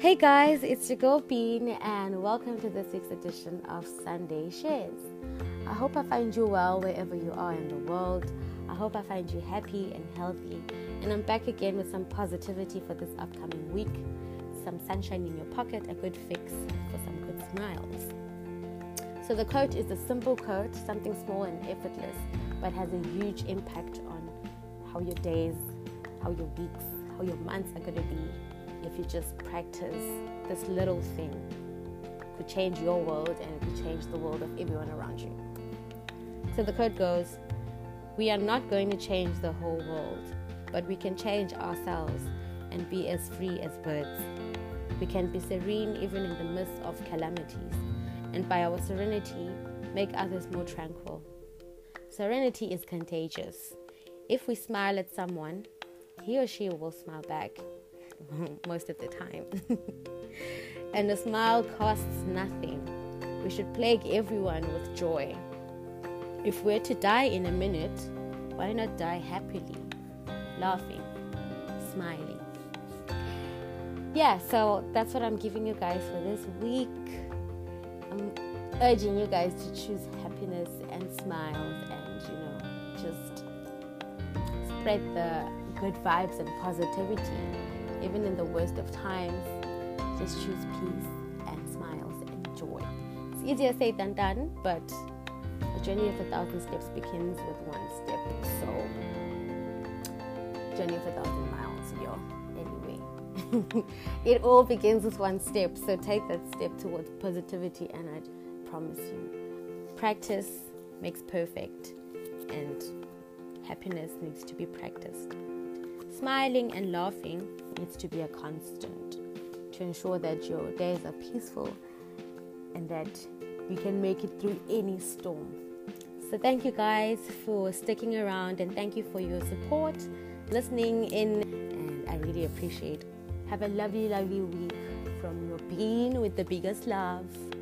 Hey guys, it's your girl Bean and welcome to the 6th edition of Sunday Shares. I hope I find you well wherever you are in the world. I hope I find you happy and healthy. And I'm back again with some positivity for this upcoming week. Some sunshine in your pocket, a good fix for some good smiles. So the quote is a simple quote, something small and effortless, but has a huge impact on how your days, how your weeks, how your months are going to be. If you just practice this little thing, it could change your world and it could change the world of everyone around you. So the quote goes, we are not going to change the whole world, but we can change ourselves and be as free as birds. We can be serene even in the midst of calamities, and by our serenity, make others more tranquil. Serenity is contagious. If we smile at someone, he or she will smile back. Most of the time. And a smile costs nothing. We should plague everyone with joy. If we're to die in a minute, why not die happily, laughing, smiling? Yeah, so that's what I'm giving you guys for this week. I'm urging you guys to choose happiness and smiles and, just spread the good vibes and positivity. Even in the worst of times, just choose peace and smiles and joy. It's easier said than done, but a journey of 1,000 steps begins with one step. So, journey of 1,000 miles, Anyway, it all begins with one step. So take that step towards positivity, and I promise you, practice makes perfect, and happiness needs to be practiced. Smiling and laughing needs to be a constant to ensure that your days are peaceful and that you can make it through any storm. So thank you guys for sticking around, and thank you for your support, listening in, and I really appreciate it. Have a lovely, lovely week from your Bean with the biggest love.